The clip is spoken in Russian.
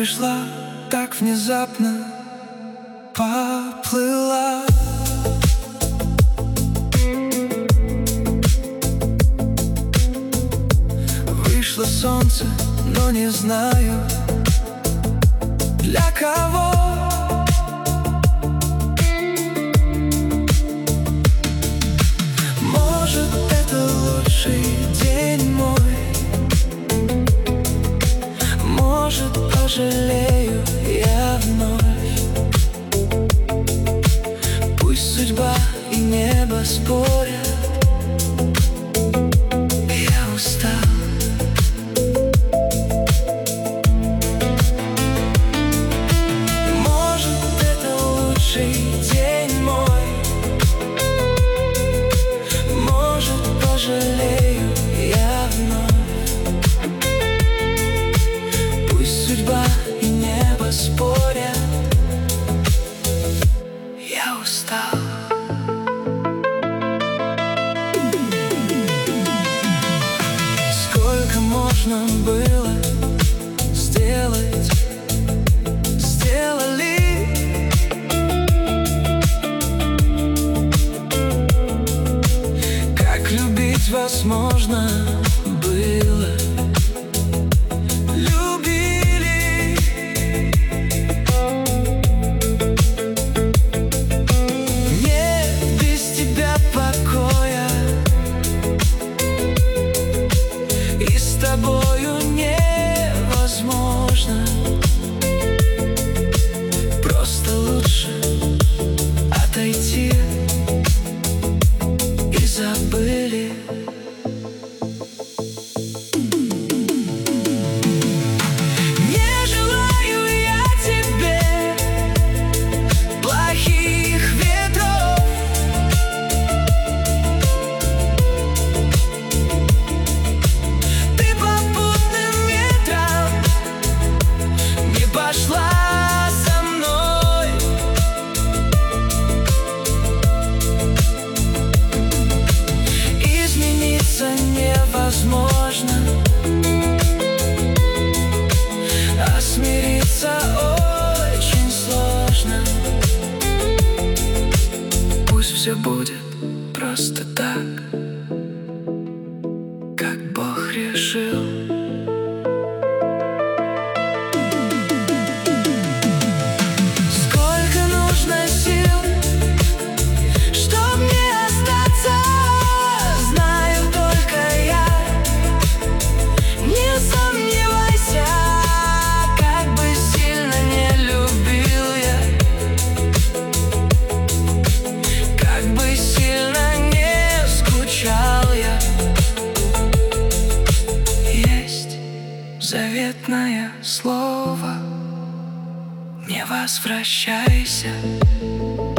пришла так внезапно, поплыла. Вышло солнце, но не знаю для кого. Может, это лучший день мой, может, пожалею я вновь. Пусть судьба и небо спорят, я устал. День мой, может, пожалею я вновь. Пусть судьба и небо спорят, я устал. Сколько можно было сделать, сделали. Возможно, было, любили. Нет без тебя покоя, и с тобою невозможно. Просто лучше отойти и забыли. Пошла со мной. Измениться невозможно, а смириться очень сложно. Пусть все будет просто так, как Бог решил. Заветное слово: не возвращайся.